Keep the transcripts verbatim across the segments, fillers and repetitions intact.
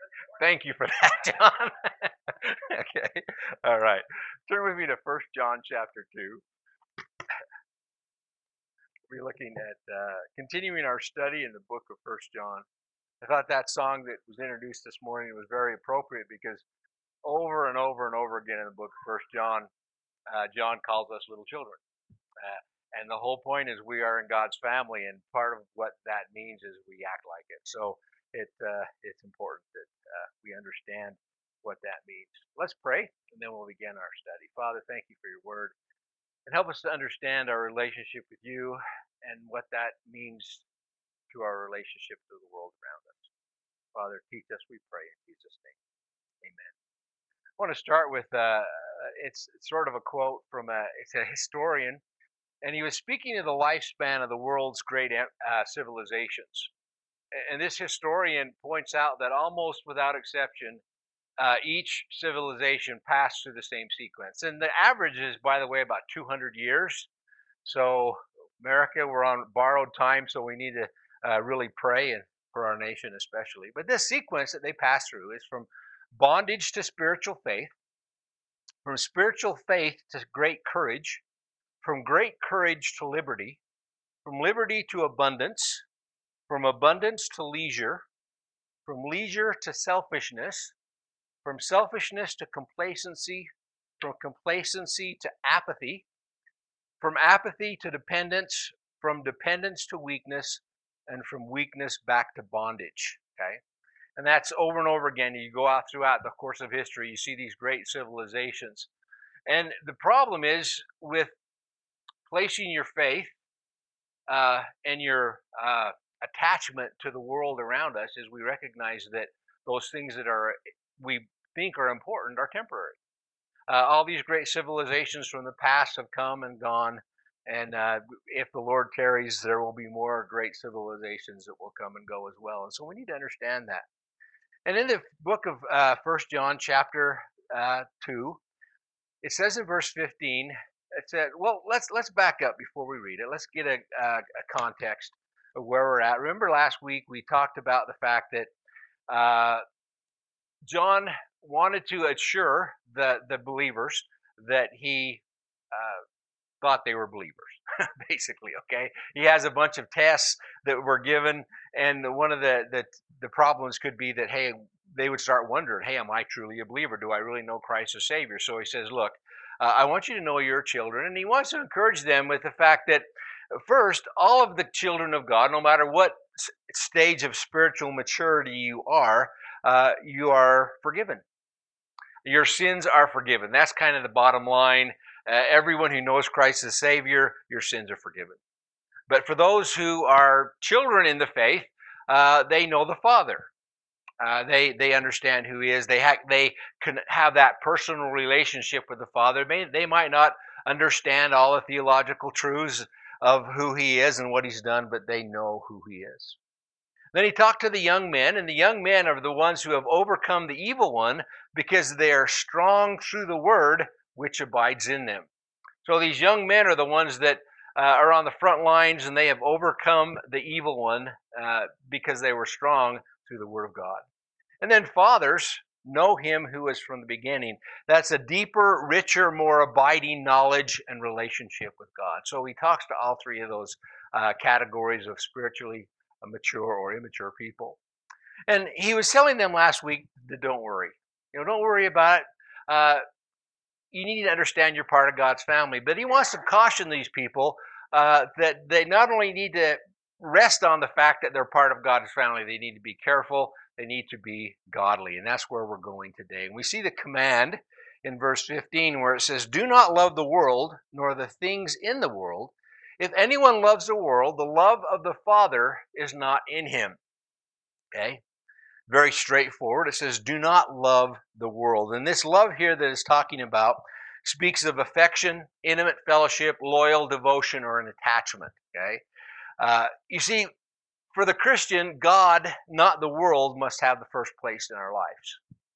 Thank you for that, John. Okay. All right. Turn with me to First John chapter two. We're looking at uh, continuing our study in the book of First John. I thought that song that was introduced this morning was very appropriate because over and over and over again in the book of First John, uh, John calls us little children. Uh, and the whole point is we are in God's family, and part of what that means is we act like it. So it uh, it's important that uh, we understand what that means. Let's pray, and then we'll begin our study. Father, thank you for your word, and help us to understand our relationship with you and what that means to our relationship to the world around us. Father, teach us, we pray, in Jesus' name. Amen. I want to start with uh, it's sort of a quote from a it's a historian, and he was speaking of the lifespan of the world's great uh, civilizations. And this historian points out that almost without exception, uh, each civilization passed through the same sequence. And the average is, by the way, about two hundred years. So America, we're on borrowed time, so we need to uh, really pray, and for our nation especially. But this sequence that they pass through is from bondage to spiritual faith, from spiritual faith to great courage, from great courage to liberty, from liberty to abundance, from abundance to leisure, from leisure to selfishness, from selfishness to complacency, from complacency to apathy, from apathy to dependence, from dependence to weakness, and from weakness back to bondage. Okay? And that's over and over again. You go out throughout the course of history, you see these great civilizations. And the problem is with placing your faith uh, and your uh, attachment to the world around us is we recognize that those things that are we think are important are temporary. Uh, all these great civilizations from the past have come and gone, and uh, if the Lord tarries, there will be more great civilizations that will come and go as well. And so we need to understand that. And in the book of uh, First John, chapter uh, two, it says in verse fifteen. It said, well, let's let's back up before we read it. Let's get a, a, a context of where we're at. Remember last week we talked about the fact that uh, John wanted to assure the the believers that he uh, thought they were believers, basically. Okay, he has a bunch of tests that were given, and one of the the, the problems could be that hey, they would start wondering, hey, am I truly a believer? Do I really know Christ as Savior? So he says, look. Uh, I want you to know your children, and he wants to encourage them with the fact that, first, all of the children of God, no matter what stage of spiritual maturity you are, uh, you are forgiven. Your sins are forgiven. That's kind of the bottom line. Uh, everyone who knows Christ as Savior, your sins are forgiven. But for those who are children in the faith, uh, they know the Father. Uh, they they understand who he is. They ha- they can have that personal relationship with the Father. They, they might not understand all the theological truths of who he is and what he's done, but they know who he is. Then he talked to the young men, and the young men are the ones who have overcome the evil one because they are strong through the word which abides in them. So these young men are the ones that uh, are on the front lines, and they have overcome the evil one uh, because they were strong through the word of God. And then fathers know him who is from the beginning. That's a deeper, richer, more abiding knowledge and relationship with God. So he talks to all three of those uh, categories of spiritually mature or immature people. And he was telling them last week that don't worry. You know, don't worry about it. Uh, you need to understand you're part of God's family. But he wants to caution these people uh, that they not only need to rest on the fact that they're part of God's family, they need to be careful. They need to be godly. And that's where we're going today. And we see the command in verse fifteen where it says, do not love the world, nor the things in the world. If anyone loves the world, the love of the Father is not in him. Okay? Very straightforward. It says, do not love the world. And this love here that it's talking about speaks of affection, intimate fellowship, loyal devotion, or an attachment. Okay? Uh, you see, for the Christian, God, not the world, must have the first place in our lives.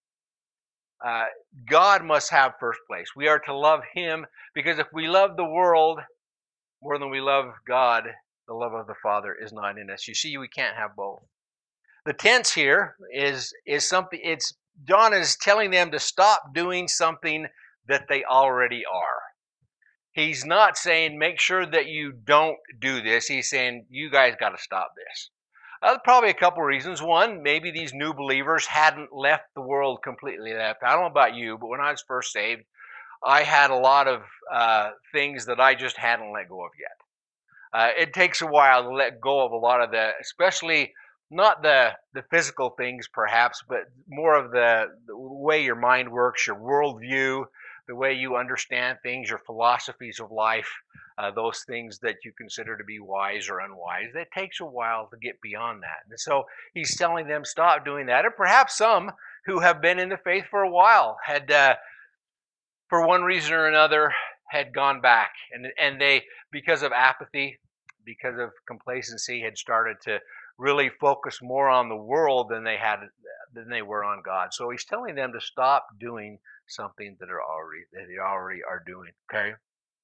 Uh, God must have first place. We are to love him because if we love the world more than we love God, the love of the Father is not in us. You see, we can't have both. The tense here is is something. It's John is telling them to stop doing something that they already are. He's not saying make sure that you don't do this. He's saying you guys got to stop this. Uh, probably a couple of reasons. One, maybe these new believers hadn't left the world completely left. I don't know about you, but when I was first saved, I had a lot of uh, things that I just hadn't let go of yet. Uh, it takes a while to let go of a lot of the, especially not the the physical things perhaps, but more of the, the way your mind works, your worldview, the way you understand things, your philosophies of life, uh, those things that you consider to be wise or unwise. It takes a while to get beyond that. And so he's telling them stop doing that. And perhaps some who have been in the faith for a while had, uh, for one reason or another, had gone back. And, and they, because of apathy, because of complacency, had started to really focus more on the world than they had than they were on God. So he's telling them to stop doing something that are already that they already are doing. Okay,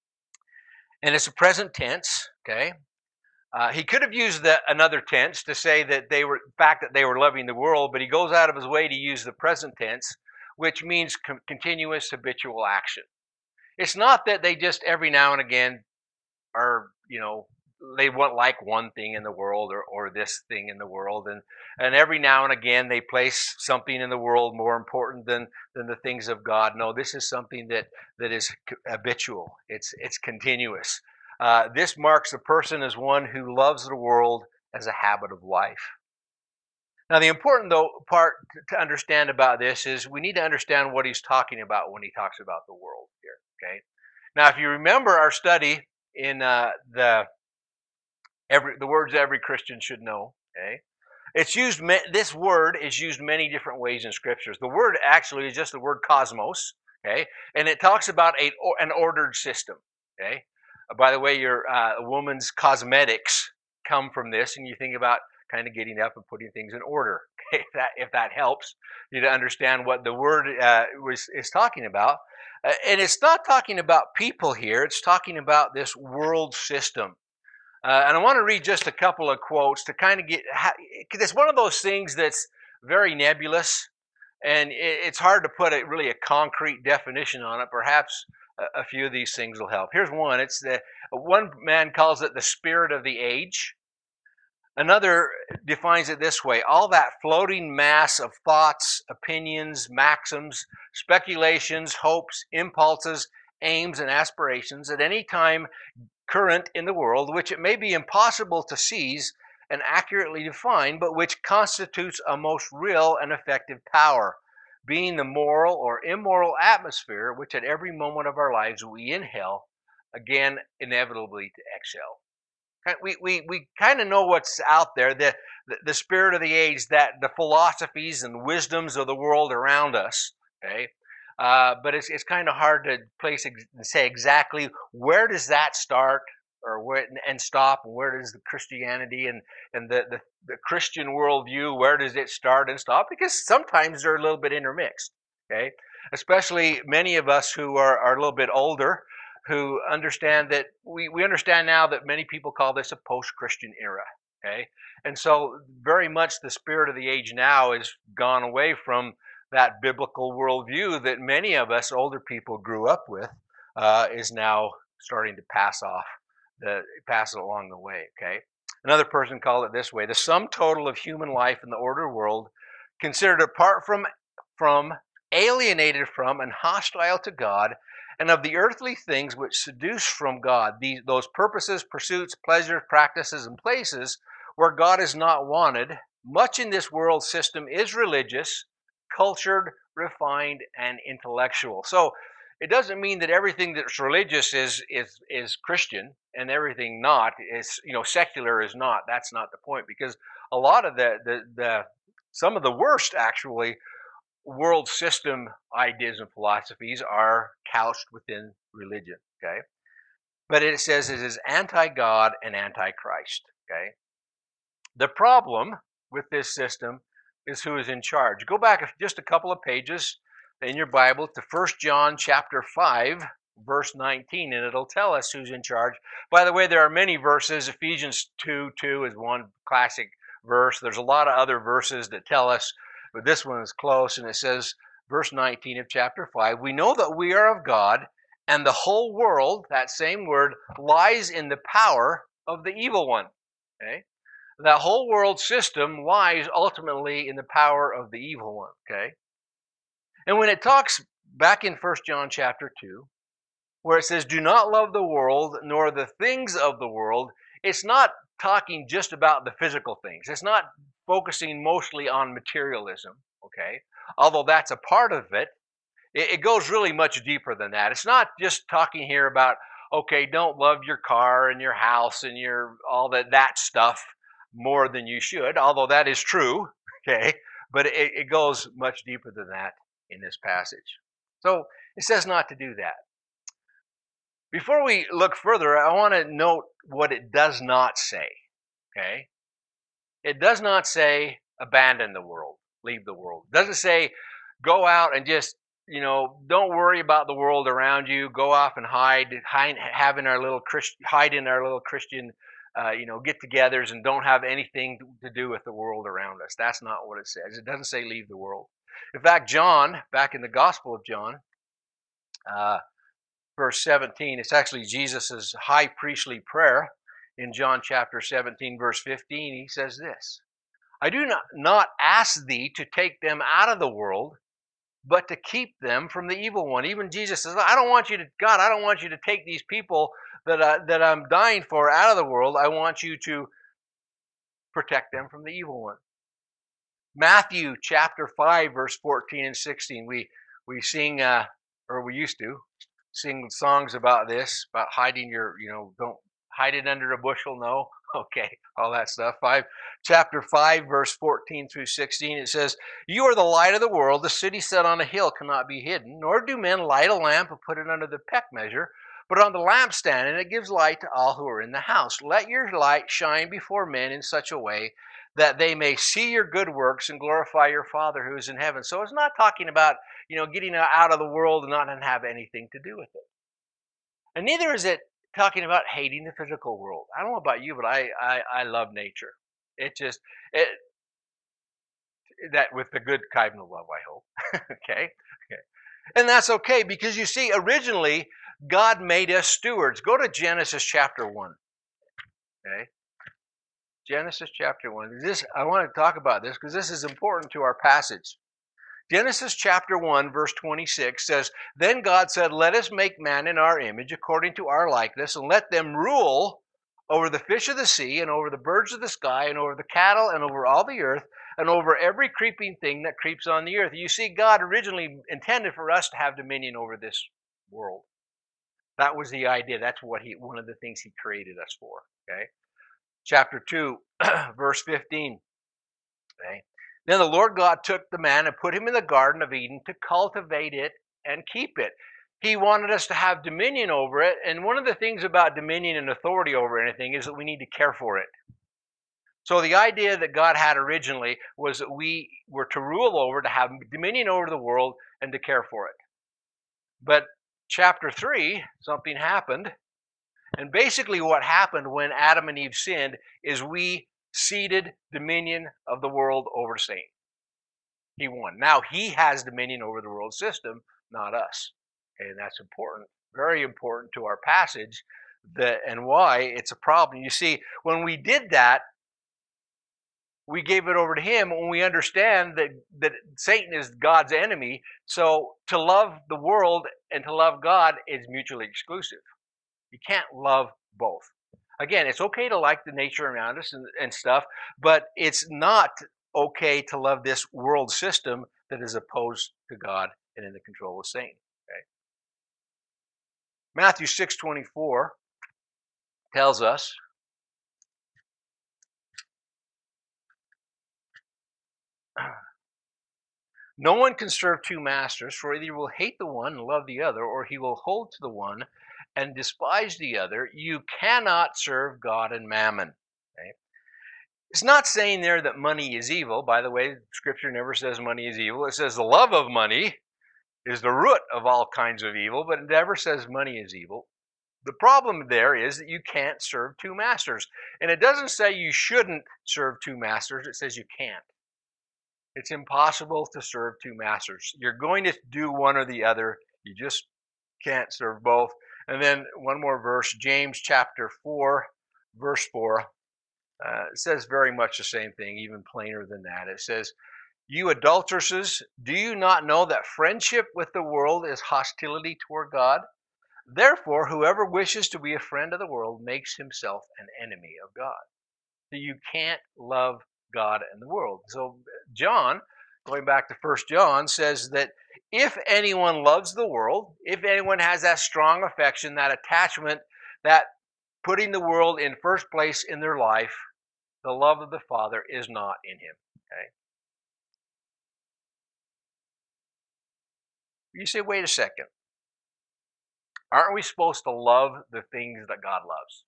and it's a present tense. Okay, uh, he could have used the, another tense to say that they were, in fact, that they were loving the world, but he goes out of his way to use the present tense, which means com- continuous habitual action. It's not that they just every now and again are, you know, they want like one thing in the world or, or this thing in the world, and and every now and again they place something in the world more important than than the things of God. No, this is something that that is habitual. It's it's continuous. Uh, this marks the person as one who loves the world as a habit of life. Now, the important though part to understand about this is we need to understand what he's talking about when he talks about the world here. Okay. Now, if you remember our study in uh, the Every, the words every Christian should know. Okay, it's used. This word is used many different ways in scriptures. The word actually is just the word cosmos. Okay, and it talks about a an ordered system. Okay, uh, by the way, your uh, a woman's cosmetics come from this, and you think about kind of getting up and putting things in order. Okay, if that if that helps you to understand what the word uh, was is talking about, uh, and it's not talking about people here. It's talking about this world system. Uh, and I want to read just a couple of quotes to kind of get, because it's one of those things that's very nebulous, and it's hard to put a really a concrete definition on it. Perhaps a, a few of these things will help. Here's one. It's the one man calls it the spirit of the age. Another defines it this way: all that floating mass of thoughts, opinions, maxims, speculations, hopes, impulses, aims, and aspirations at any time current in the world, which it may be impossible to seize and accurately define, but which constitutes a most real and effective power, being the moral or immoral atmosphere which at every moment of our lives we inhale, again, inevitably to exhale. We, we, we kind of know what's out there, the, the, the spirit of the age, that the philosophies and wisdoms of the world around us, okay? Uh, but it's it's kind of hard to place and say exactly where does that start or where and stop, and where does the Christianity and and the, the the Christian worldview, where does it start and stop? Because sometimes they're a little bit intermixed. Okay, especially many of us who are, are a little bit older, who understand that we we understand now that many people call this a post-Christian era. Okay, and so very much the spirit of the age now is gone away from that biblical worldview that many of us older people grew up with, uh, is now starting to pass off, the pass it along the way. Okay, another person called it this way: the sum total of human life in the ordered world, considered apart from, from, alienated from, and hostile to God, and of the earthly things which seduce from God, these those purposes, pursuits, pleasures, practices, and places where God is not wanted. Much in this world system is religious, cultured, refined, and intellectual. So it doesn't mean that everything that's religious is is is Christian and everything not is, you know, secular is not. That's not the point, because a lot of the the, the some of the worst actually world system ideas and philosophies are couched within religion. Okay, but it says it is anti-God and anti-Christ. Okay, the problem with this system is who is in charge. Go back just a couple of pages in your Bible to First John chapter five, verse nineteen, and it'll tell us who's in charge. By the way, there are many verses. Ephesians two two is one classic verse. There's a lot of other verses that tell us, but this one is close, and it says, verse nineteen of chapter five, we know that we are of God, and the whole world, that same word, lies in the power of the evil one. Okay? That whole world system lies ultimately in the power of the evil one. Okay? And when it talks back in First John chapter two, where it says, do not love the world nor the things of the world, it's not talking just about the physical things. It's not focusing mostly on materialism, okay? Although that's a part of it, it goes really much deeper than that. It's not just talking here about, okay, don't love your car and your house and your all that that stuff more than you should, although that is true, okay? But it, it goes much deeper than that in this passage. So it says not to do that. Before we look further, I want to note what it does not say, okay? It does not say abandon the world, leave the world. It doesn't say go out and just, you know, don't worry about the world around you. Go off and hide, hide have in our little Christ, hide in our little Christian, uh, you know, get-togethers and don't have anything to do with the world around us. That's not what it says. It doesn't say leave the world. In fact, John, back in the Gospel of John, uh, verse seventeen, it's actually Jesus' high priestly prayer in John chapter seventeen, verse fifteen. He says this, I do not, not ask thee to take them out of the world, but to keep them from the evil one. Even Jesus says, I don't want you to, God, I don't want you to take these people that, I, that I'm dying for out of the world. I want you to protect them from the evil one. Matthew chapter five, verse fourteen and sixteen. We, we sing, uh, or we used to, sing songs about this, about hiding your, you know, don't hide it under a bushel, no. Okay, all that stuff. Five, chapter five, verse fourteen through sixteen, it says, you are the light of the world. The city set on a hill cannot be hidden, nor do men light a lamp and put it under the peck measure, but on the lampstand, and it gives light to all who are in the house. Let your light shine before men in such a way that they may see your good works and glorify your Father who is in heaven. So it's not talking about, you know, getting out of the world and not have anything to do with it. And neither is it talking about hating the physical world. I don't know about you, but I I, I love nature. It just, it, that with the good kind of love, I hope. okay? Okay. And that's okay, because you see, originally, God made us stewards. Go to Genesis chapter one. Okay? Genesis chapter one. This, I want to talk about this because this is important to our passage. Genesis chapter one, verse twenty-six says, then God said, let us make man in our image, according to our likeness, and let them rule over the fish of the sea, and over the birds of the sky, and over the cattle, and over all the earth, and over every creeping thing that creeps on the earth. You see, God originally intended for us to have dominion over this world. That was the idea. That's what he, one of the things he created us for. Okay? Chapter two, verse fifteen. Okay? Then the Lord God took the man and put him in the Garden of Eden to cultivate it and keep it. He wanted us to have dominion over it. And one of the things about dominion and authority over anything is that we need to care for it. So the idea that God had originally was that we were to rule over, to have dominion over the world, and to care for it. But chapter three, something happened. And basically what happened when Adam and Eve sinned is we ceded dominion of the world over to Satan. He won. Now he has dominion over the world system, not us. Okay, and that's important, very important to our passage, that, and why it's a problem. You see, when we did that, we gave it over to him when we understand that, that Satan is God's enemy. So to love the world and to love God is mutually exclusive. You can't love both. Again, it's okay to like the nature around us and, and stuff, but it's not okay to love this world system that is opposed to God and in the control of Satan. Okay? Matthew six twenty-four tells us, no one can serve two masters, for either he will hate the one and love the other, or he will hold to the one and despise the other. You cannot serve God and mammon. Okay? It's not saying there that money is evil. By the way, Scripture never says money is evil. It says the love of money is the root of all kinds of evil, but it never says money is evil. the problem there is that you can't serve two masters. And it doesn't say you shouldn't serve two masters, it says you can't. It's impossible to serve two masters. You're going to do one or the other. You just can't serve both. And then one more verse, James chapter four, verse four. Uh, it says very much the same thing, even plainer than that. It says, "You adulteresses, do you not know that friendship with the world is hostility toward God? Therefore, whoever wishes to be a friend of the world makes himself an enemy of God." So you can't love God and the world. So John, going back to First John, says that if anyone loves the world, if anyone has that strong affection, that attachment, that putting the world in first place in their life, the love of the Father is not in him. Okay? You say, wait a second. Aren't we supposed to love the things that God loves?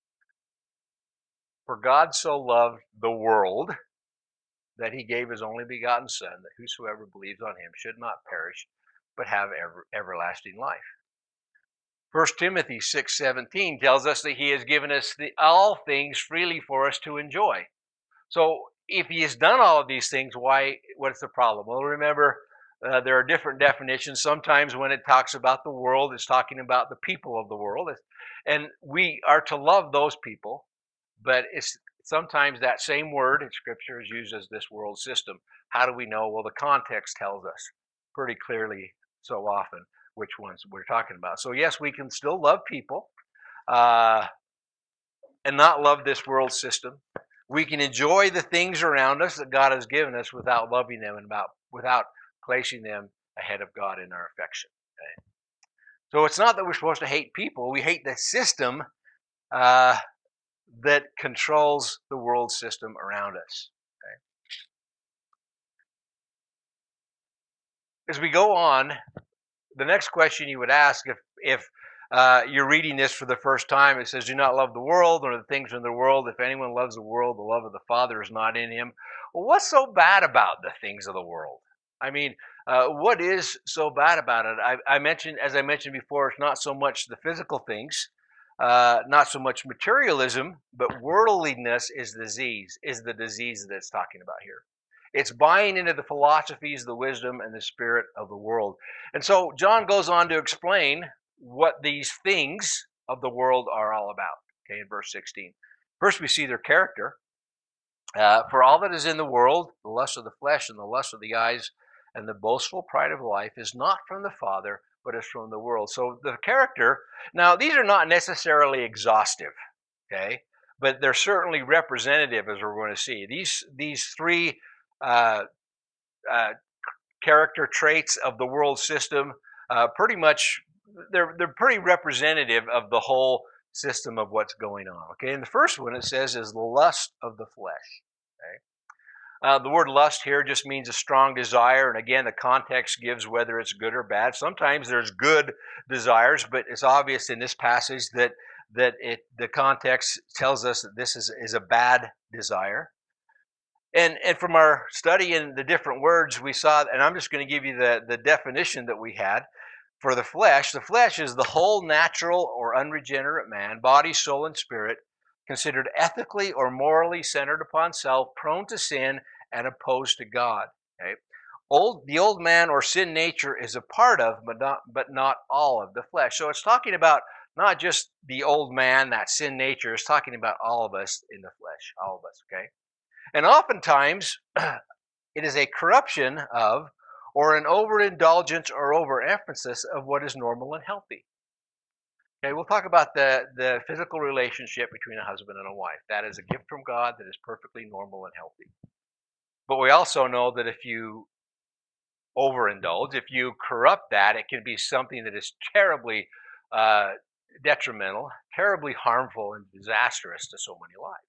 For God so loved the world that he gave his only begotten Son, that whosoever believes on him should not perish, but have ever, everlasting life. First Timothy six seventeen tells us that he has given us the, all things freely for us to enjoy. So if he has done all of these things, why? What's the problem? Well, remember, uh, there are different definitions. Sometimes when it talks about the world, it's talking about the people of the world. And we are to love those people, but it's sometimes that same word in Scripture is used as this world system. How do we know? Well, the context tells us pretty clearly so often which ones we're talking about. So yes, we can still love people uh, and not love this world system. We can enjoy the things around us that God has given us without loving them and about, without placing them ahead of God in our affection. Okay? So it's not that we're supposed to hate people. We hate the system uh, that controls the world system around us. Okay? As we go on, the next question you would ask if, if uh, you're reading this for the first time, it says, "Do not love the world or the things in the world. If anyone loves the world, the love of the Father is not in him." Well, what's so bad about the things of the world? I mean, uh, what is so bad about it? I, I mentioned, as I mentioned before, it's not so much the physical things, uh, not so much materialism, but worldliness is disease, is the disease that it's talking about here. It's buying into the philosophies, the wisdom, and the spirit of the world. And so John goes on to explain what these things of the world are all about. Okay, in verse sixteen. First, we see their character. Uh, For all that is in the world, the lust of the flesh and the lust of the eyes and the boastful pride of life is not from the Father, but is from the world. So the character, now these are not necessarily exhaustive, okay, but they're certainly representative, as we're going to see. These, these three uh, uh, character traits of the world system, uh, pretty much, they're, they're pretty representative of the whole system of what's going on. Okay, and the first one it says is the lust of the flesh. Okay, uh, the word lust here just means a strong desire, and again, the context gives whether it's good or bad. Sometimes there's good desires, but it's obvious in this passage that that it the context tells us that this is, is a bad desire. And, and from our study in the different words, we saw, and I'm just going to give you the, the definition that we had for the flesh. The flesh is the whole natural or unregenerate man, body, soul, and spirit, considered ethically or morally centered upon self, prone to sin, and opposed to God. Okay? Old, the old man or sin nature is a part of, but not, but not all of the flesh. So it's talking about not just the old man, that sin nature, it's talking about all of us in the flesh, all of us, okay? And oftentimes, it is a corruption of, or an overindulgence or overemphasis of what is normal and healthy. Okay, we'll talk about the, the physical relationship between a husband and a wife. That is a gift from God that is perfectly normal and healthy. But we also know that if you overindulge, if you corrupt that, it can be something that is terribly uh, detrimental, terribly harmful, and disastrous to so many lives.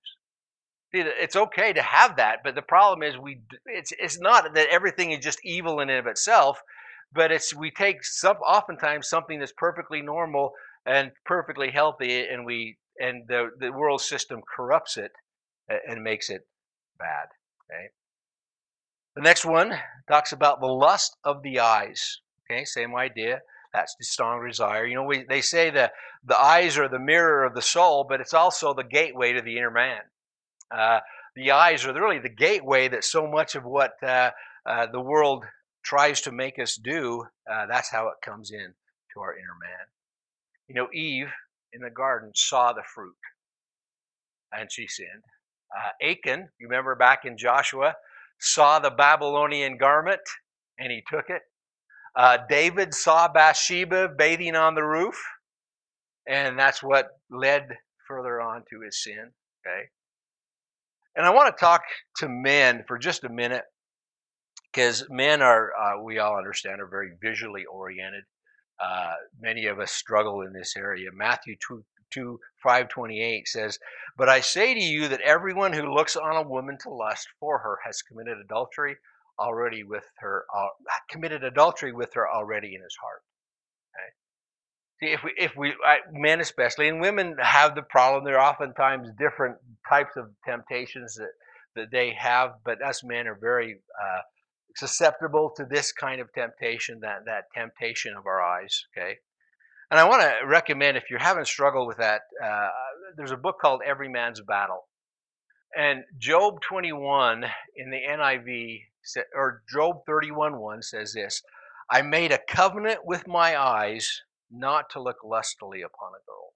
It's okay to have that, but the problem is we it's it's not that everything is just evil in and of itself, but it's we take some oftentimes something that's perfectly normal and perfectly healthy, and we and the the world system corrupts it and makes it bad. Okay. The next one talks about the lust of the eyes. Okay, same idea. That's the strong desire. You know, we, they say that the eyes are the mirror of the soul, but it's also the gateway to the inner man. Uh, the eyes are really the gateway that so much of what uh, uh, the world tries to make us do, uh, that's how it comes in to our inner man. You know, Eve in the garden saw the fruit and she sinned. Uh, Achan, you remember back in Joshua, saw the Babylonian garment and he took it. Uh, David saw Bathsheba bathing on the roof, and that's what led further on to his sin. Okay, and I want to talk to men for just a minute, because men are, uh, we all understand, are very visually oriented. Uh, many of us struggle in this area. Matthew two, two five twenty-eight says, "But I say to you that everyone who looks on a woman to lust for her has committed adultery already with her, uh, committed adultery with her already in his heart." Okay? See, if we, if we, men especially, and women have the problem. There are oftentimes different types of temptations that that they have, but us men are very uh, susceptible to this kind of temptation, that that temptation of our eyes. Okay, and I want to recommend, if you're having struggle with that, uh, there's a book called Every Man's Battle. And Job twenty-one in the N I V, or Job thirty-one one says this: "I made a covenant with my eyes not to look lustily upon a girl."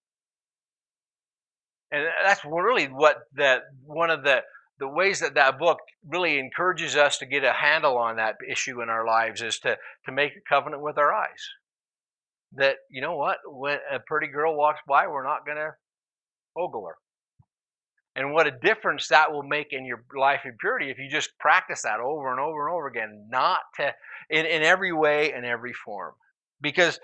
And that's really what that one of the the ways that that book really encourages us to get a handle on that issue in our lives is to to make a covenant with our eyes. That, you know what, when a pretty girl walks by, we're not going to ogle her. And what a difference that will make in your life in purity if you just practice that over and over and over again, not to, in, in every way and every form. Because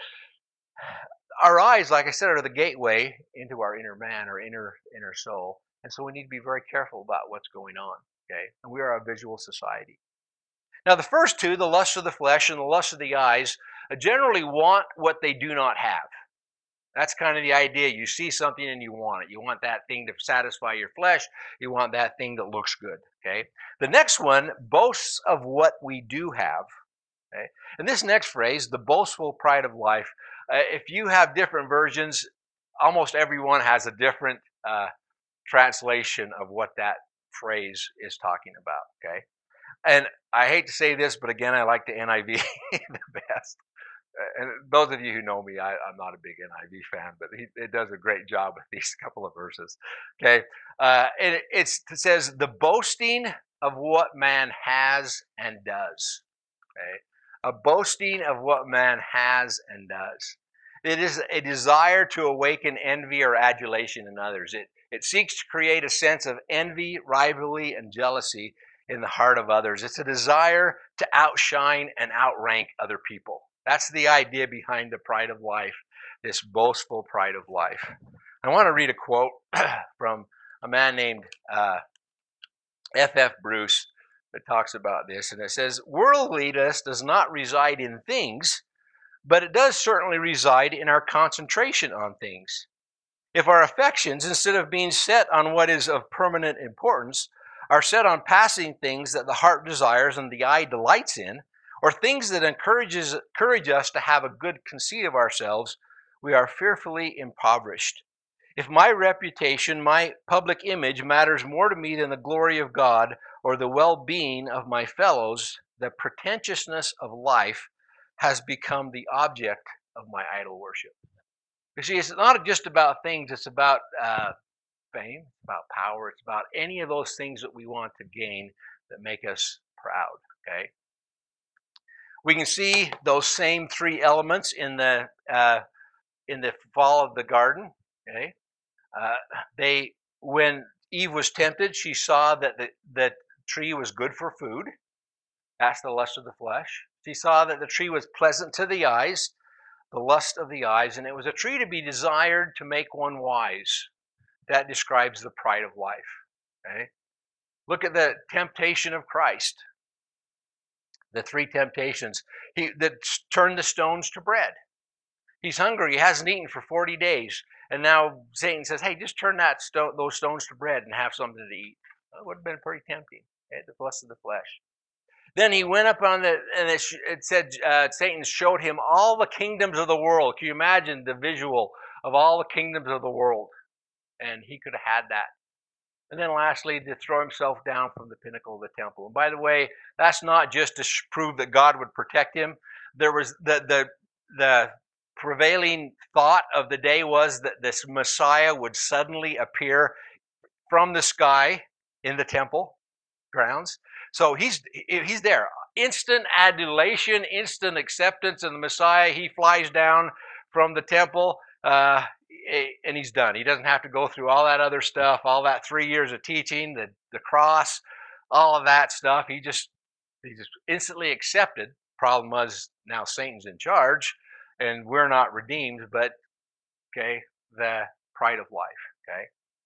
our eyes, like I said, are the gateway into our inner man, our inner inner soul. And so we need to be very careful about what's going on. Okay? And we are a visual society. Now, the first two, the lust of the flesh and the lust of the eyes, generally want what they do not have. That's kind of the idea. You see something and you want it. You want that thing to satisfy your flesh. You want that thing that looks good. Okay. The next one boasts of what we do have. Okay. And this next phrase, the boastful pride of life, uh, if you have different versions, almost everyone has a different uh, translation of what that phrase is talking about. Okay. And I hate to say this, but again, I like the N I V the best. And those of you who know me, I, I'm not a big N I V fan, but he, it does a great job with these couple of verses. Okay, uh, and it, it's, it says the boasting of what man has and does. Okay, a boasting of what man has and does. It is a desire to awaken envy or adulation in others. It it seeks to create a sense of envy, rivalry, and jealousy in the heart of others. It's a desire to outshine and outrank other people. That's the idea behind the pride of life, this boastful pride of life. I want to read a quote from a man named uh, F F Bruce that talks about this, and it says, "Worldliness does not reside in things, but it does certainly reside in our concentration on things. If our affections, instead of being set on what is of permanent importance, are set on passing things that the heart desires and the eye delights in, or things that encourages, encourage us to have a good conceit of ourselves, we are fearfully impoverished. If my reputation, my public image matters more to me than the glory of God or the well-being of my fellows, the pretentiousness of life has become the object of my idol worship." You see, it's not just about things, it's about uh, fame, it's about power, it's about any of those things that we want to gain that make us proud, okay? We can see those same three elements in the uh, in the fall of the garden. Okay, uh, they when Eve was tempted, she saw that the that tree was good for food. That's the lust of the flesh. She saw that the tree was pleasant to the eyes, the lust of the eyes, and it was a tree to be desired to make one wise. That describes the pride of life. Okay, look at the temptation of Christ. The three temptations. He that turned the stones to bread. He's hungry. He hasn't eaten for forty days. And now Satan says, hey, just turn that stone, those stones to bread and have something to eat. That would have been pretty tempting. Okay? The lust of the flesh. Then he went up on the, and it, it said uh, Satan showed him all the kingdoms of the world. Can you imagine the visual of all the kingdoms of the world? And he could have had that. And then lastly, to throw himself down from the pinnacle of the temple. And by the way, that's not just to prove that God would protect him. There was the the the prevailing thought of the day was that this Messiah would suddenly appear from the sky in the temple grounds. So he's he's there. Instant adulation, instant acceptance of the Messiah. He flies down from the temple. Uh, and he's done. He doesn't have to go through all that other stuff, all that three years of teaching, the, the cross, all of that stuff. He just he just instantly accepted. Problem was now Satan's in charge, and we're not redeemed. But okay, the pride of life. Okay.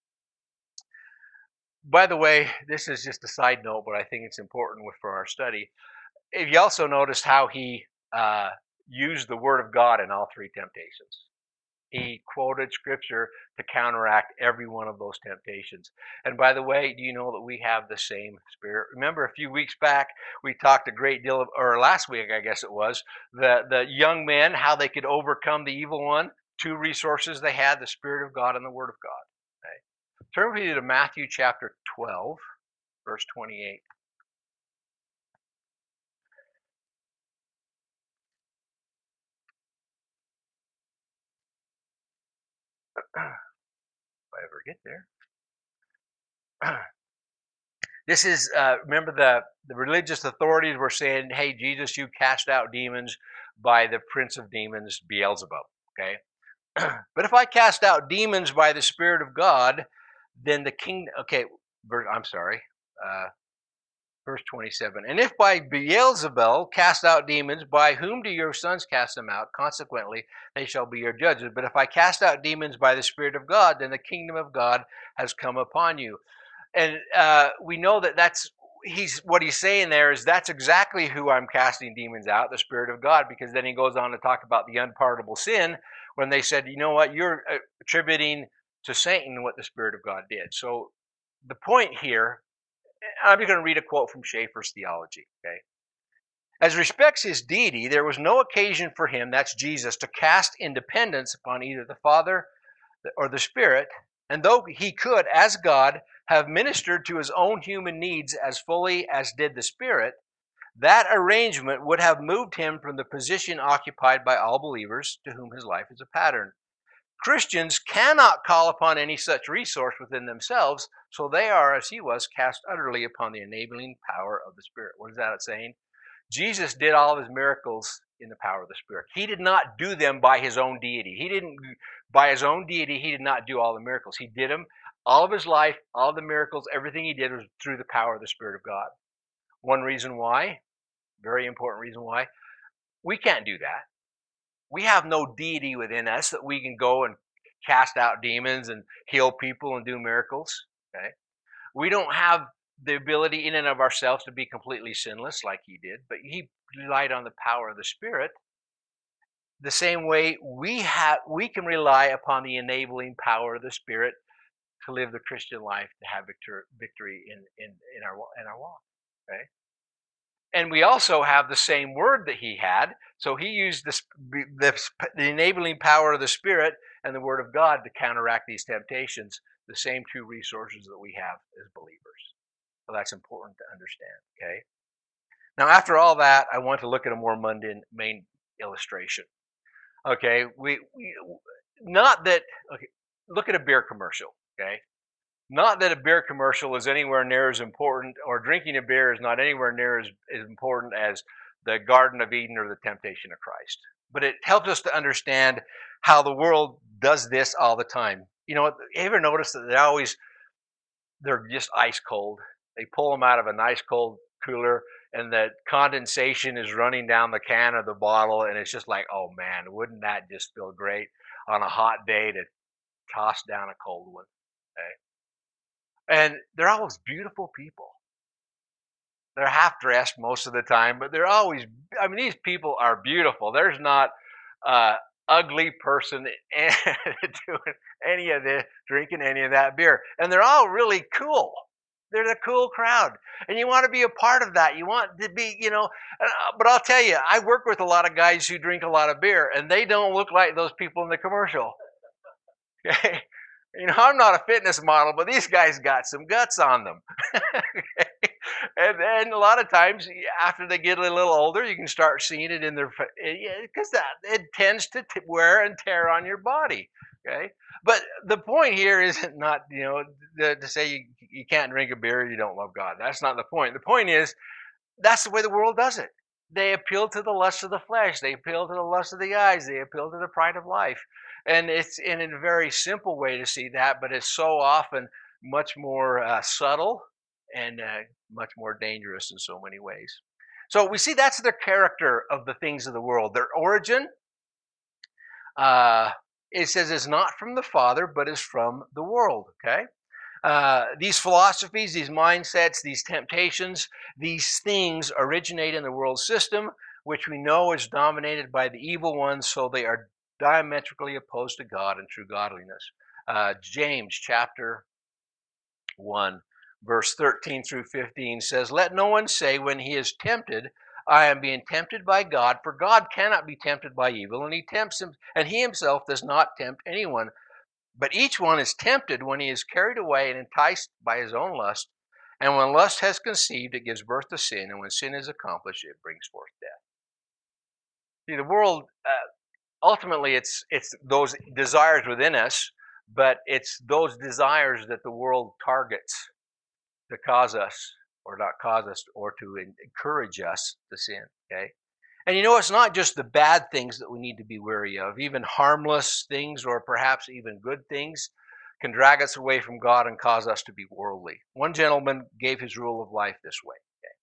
By the way, this is just a side note, but I think it's important for our study. If you also noticed how he uh, used the Word of God in all three temptations. He quoted scripture to counteract every one of those temptations. And by the way, do you know that we have the same spirit? Remember a few weeks back, we talked a great deal of, or last week, I guess it was, the, the young men, how they could overcome the evil one. Two resources they had, the Spirit of God and the Word of God. Okay. Turn with you to Matthew chapter twelve, verse twenty-eight. If I ever get there. This is, uh, remember the, the religious authorities were saying, hey, Jesus, you cast out demons by the prince of demons, Beelzebub, okay? But if I cast out demons by the Spirit of God, then the king, okay, I'm sorry, uh, verse twenty-seven. And if by Beelzebub cast out demons, by whom do your sons cast them out? Consequently, they shall be your judges. But if I cast out demons by the Spirit of God, then the kingdom of God has come upon you. And uh, we know that that's he's what he's saying there is that's exactly who I'm casting demons out, the Spirit of God, because then he goes on to talk about the unpardonable sin when they said, you know what, you're attributing to Satan what the Spirit of God did. So the point here, I'm going to read a quote from Schaeffer's theology, okay? As respects his deity, there was no occasion for him, that's Jesus, to cast independence upon either the Father or the Spirit, and though he could, as God, have ministered to his own human needs as fully as did the Spirit, that arrangement would have moved him from the position occupied by all believers to whom his life is a pattern. Christians cannot call upon any such resource within themselves, so they are, as he was, cast utterly upon the enabling power of the Spirit. What is that saying? Jesus did all of his miracles in the power of the Spirit. He did not do them by his own deity. He didn't, by his own deity, he did not do all the miracles. He did them, all of his life, all the miracles, everything he did was through the power of the Spirit of God. One reason why, very important reason why, we can't do that. We have no deity within us that we can go and cast out demons and heal people and do miracles. Okay, we don't have the ability in and of ourselves to be completely sinless like he did, but he relied on the power of the Spirit. The same way we have, we can rely upon the enabling power of the Spirit to live the Christian life, to have victor, victory in, in, in our in our walk. Okay, and we also have the same word that he had. So he used this, the, the enabling power of the Spirit and the Word of God to counteract these temptations. The same two resources that we have as believers. So that's important to understand, okay? Now, after all that, I want to look at a more mundane main illustration. Okay, we, we not that, okay, look at a beer commercial, okay? Not that a beer commercial is anywhere near as important, or drinking a beer is not anywhere near as, as important as the Garden of Eden or the temptation of Christ. But it helps us to understand how the world does this all the time. You know, you ever notice that they always, they're just ice cold. They pull them out of a nice cold cooler and the condensation is running down the can of the bottle, and it's just like, oh man, wouldn't that just feel great on a hot day to toss down a cold one, okay? And they're always beautiful people. They're half dressed most of the time, but they're always, I mean, these people are beautiful. There's not an ugly person doing any of this, drinking any of that beer. And they're all really cool. they're the cool crowd, and you want to be a part of that. You want to be, you know. Uh, but I'll tell you, I work with a lot of guys who drink a lot of beer, and they don't look like those people in the commercial. Okay, you know, I'm not a fitness model, but these guys got some guts on them. Okay? And then a lot of times, after they get a little older, you can start seeing it in their, because that it tends to t- wear and tear on your body. Okay, but the point here isn't not, you know, to, to say you, you can't drink a beer, you don't love God. That's not the point. The point is, that's the way the world does it. They appeal to the lust of the flesh. They appeal to the lust of the eyes. They appeal to the pride of life. And it's in a very simple way to see that, but it's so often much more uh, subtle and uh, much more dangerous in so many ways. So we see that's the character of the things of the world. Their origin, uh, it says, is not from the Father, but is from the world. Okay? Uh, these philosophies, these mindsets, these temptations, these things originate in the world system, which we know is dominated by the evil one, so they are diametrically opposed to God and true godliness. Uh, James chapter one, verse thirteen through fifteen says, "Let no one say when he is tempted, I am being tempted by God, for God cannot be tempted by evil, and he tempts him, and he himself does not tempt anyone. But each one is tempted when he is carried away and enticed by his own lust. And when lust has conceived, it gives birth to sin. And when sin is accomplished, it brings forth death." See, the world, uh, ultimately, it's it's those desires within us, but it's those desires that the world targets to cause us, or not cause us, or to encourage us to sin. Okay? And you know, it's not just the bad things that we need to be wary of. Even harmless things, or perhaps even good things, can drag us away from God and cause us to be worldly. One gentleman gave his rule of life this way.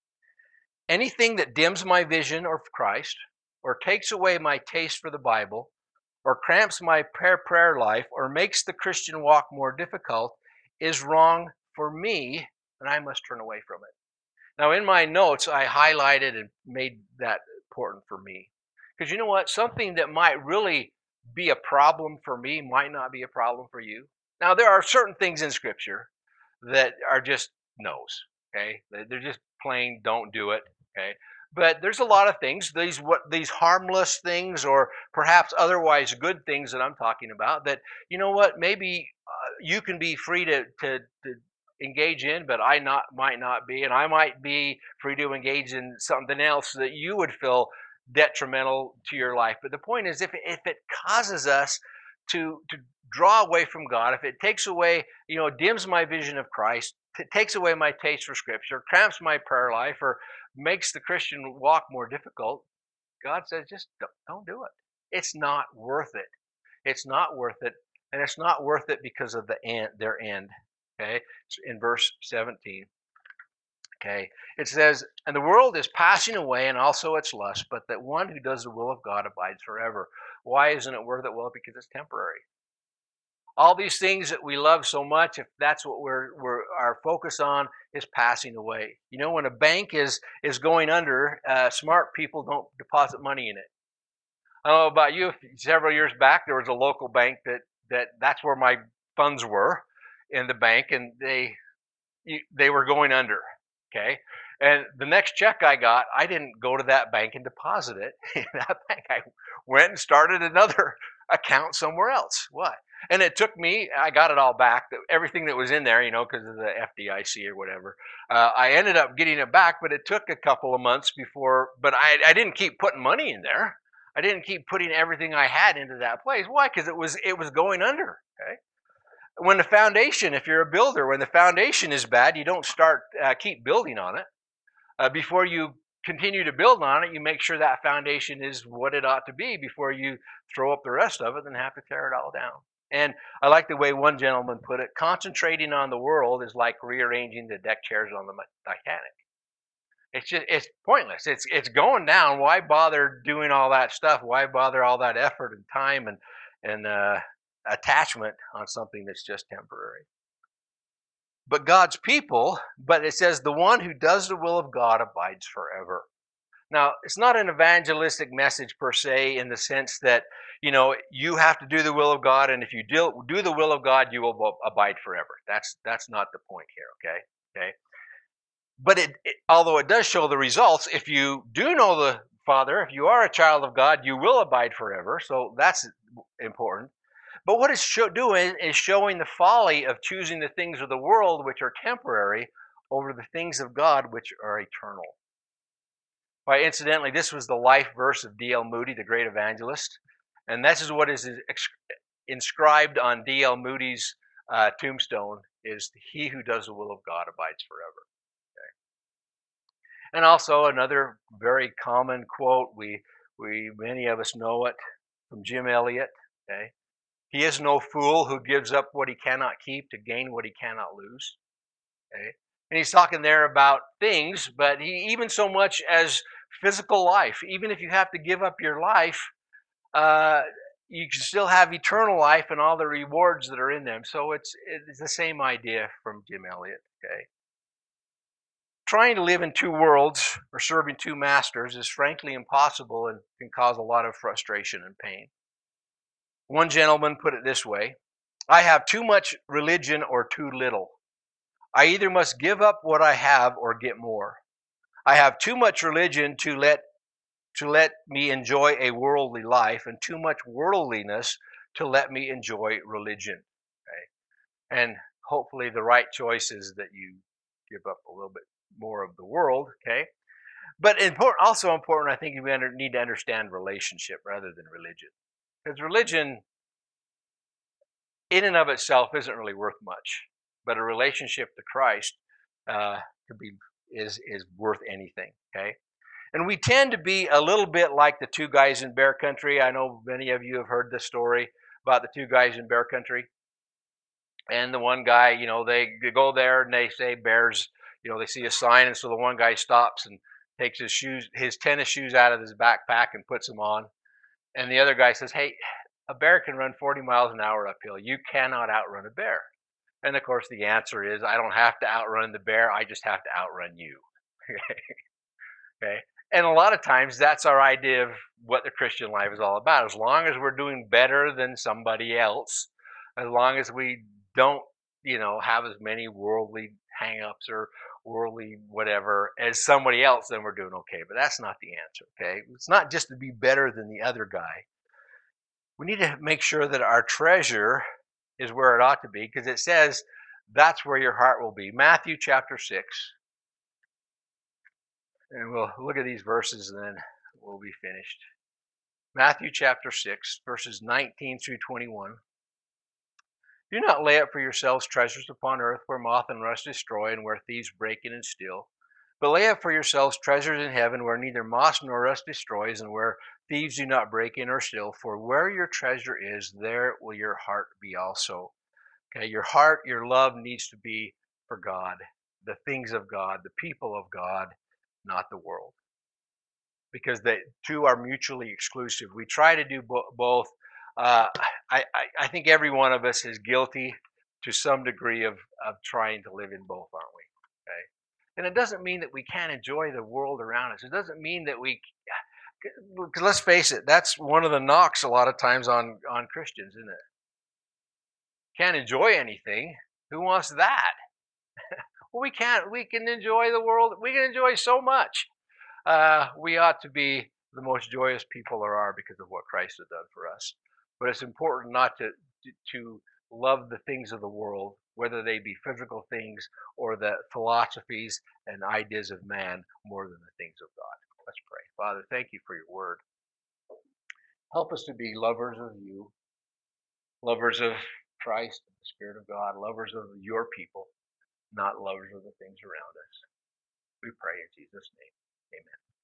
Okay? Anything that dims my vision of Christ, or takes away my taste for the Bible, or cramps my prayer, prayer life, or makes the Christian walk more difficult, is wrong for me, and I must turn away from it. Now, in my notes, I highlighted and made that important for me. Because you know what? Something that might really be a problem for me might not be a problem for you. Now, there are certain things in Scripture that are just no's, okay? They're just plain don't do it, okay? But there's a lot of things, these what these harmless things, or perhaps otherwise good things that I'm talking about, that, you know what, maybe uh, you can be free to, to, to engage in, but I not might not be, and I might be free to engage in something else that you would feel detrimental to your life. But the point is, if it, if it causes us to to draw away from God, if it takes away, you know, dims my vision of Christ, t- takes away my taste for Scripture, cramps my prayer life, or makes the Christian walk more difficult, God says, just don't, don't do it. It's not worth it. It's not worth it, and it's not worth it because of the end, their end. Okay, in verse seventeen. Okay, it says, "And the world is passing away, and also its lust, but that one who does the will of God abides forever." Why isn't it worth it? Well, because it's temporary. All these things that we love so much, if that's what we're, we're our focus on, is passing away. You know, when a bank is is going under, uh, smart people don't deposit money in it. I don't know about you. Several years back, there was a local bank that that that's where my funds were in the bank, and they they were going under. Okay, and the next check I got, I didn't go to that bank and deposit it in that bank. I went and started another account somewhere else. What? And it took me, I got it all back, everything that was in there, you know, because of the F D I C or whatever. Uh, I ended up getting it back, but it took a couple of months before, but I, I didn't keep putting money in there. I didn't keep putting everything I had into that place. Why? Because it was it was going under. Okay. When the foundation, if you're a builder, when the foundation is bad, you don't start uh, keep building on it. Uh, before you continue to build on it, you make sure that foundation is what it ought to be before you throw up the rest of it and have to tear it all down. And I like the way one gentleman put it: concentrating on the world is like rearranging the deck chairs on the Titanic. It's just it's pointless. It's it's going down. Why bother doing all that stuff? Why bother all that effort and time and and uh, attachment on something that's just temporary? But God's people, but it says the one who does the will of God abides forever. Now, it's not an evangelistic message per se, in the sense that, you know, you have to do the will of God, and if you do, do the will of God, you will abide forever. That's that's not the point here, okay? Okay. but it, it, although it does show the results, if you do know the Father, if you are a child of God, you will abide forever. So that's important. But what it's show, doing is showing the folly of choosing the things of the world, which are temporary, over the things of God, which are eternal. Why, incidentally, this was the life verse of D L Moody, the great evangelist. And this is what is inscribed on D L Moody's uh, tombstone, is he who does the will of God abides forever. Okay? And also another very common quote, we, we many of us know it, from Jim Elliot. Okay? He is no fool who gives up what he cannot keep to gain what he cannot lose. Okay? And he's talking there about things, but he even so much as physical life. Even if you have to give up your life, uh, you can still have eternal life and all the rewards that are in them. So it's it's the same idea from Jim Elliot. Okay. Trying to live in two worlds or serving two masters is frankly impossible and can cause a lot of frustration and pain. One gentleman put it this way: I have too much religion or too little. I either must give up what I have or get more. I have too much religion to let to let me enjoy a worldly life, and too much worldliness to let me enjoy religion. Okay? And hopefully the right choice is that you give up a little bit more of the world. Okay. But important, also important, I think we need to understand relationship rather than religion. Because religion, in and of itself, isn't really worth much. But a relationship to Christ uh, could be is is worth anything. Okay. And we tend to be a little bit like the two guys in Bear Country. I know many of you have heard this story about the two guys in Bear Country. And the one guy, you know, they, they go there and they say bears, you know, they see a sign. And so the one guy stops and takes his shoes, his tennis shoes out of his backpack and puts them on. And the other guy says, hey, a bear can run forty miles an hour uphill. You cannot outrun a bear. And of course, the answer is, I don't have to outrun the bear. I just have to outrun you. Okay. And a lot of times that's our idea of what the Christian life is all about. As long as we're doing better than somebody else, as long as we don't, you know, have as many worldly hang-ups or worldly whatever as somebody else, then we're doing okay. But that's not the answer, okay? It's not just to be better than the other guy. We need to make sure that our treasure is where it ought to be, because it says that's where your heart will be. Matthew chapter six. And we'll look at these verses and then we'll be finished. Matthew chapter six, verses nineteen through twenty-one. Do not lay up for yourselves treasures upon earth where moth and rust destroy and where thieves break in and steal. But lay up for yourselves treasures in heaven where neither moth nor rust destroys and where thieves do not break in or steal. For where your treasure is, there will your heart be also. Okay, your heart, your love needs to be for God, the things of God, the people of God, not the world. Because the two are mutually exclusive. We try to do bo- both. Uh, I, I, I think every one of us is guilty to some degree of, of trying to live in both, aren't we? Okay. And it doesn't mean that we can't enjoy the world around us. It doesn't mean that we, because let's face it, that's one of the knocks a lot of times on, on Christians, isn't it? Can't enjoy anything. Who wants that? Well, we can't. We can enjoy the world. We can enjoy so much. Uh, we ought to be the most joyous people there are because of what Christ has done for us. But it's important not to, to, to love the things of the world, whether they be physical things or the philosophies and ideas of man, more than the things of God. Let's pray. Father, thank you for your word. Help us to be lovers of you, lovers of Christ and the Spirit of God, lovers of your people, not lovers of the things around us. We pray in Jesus' name. Amen.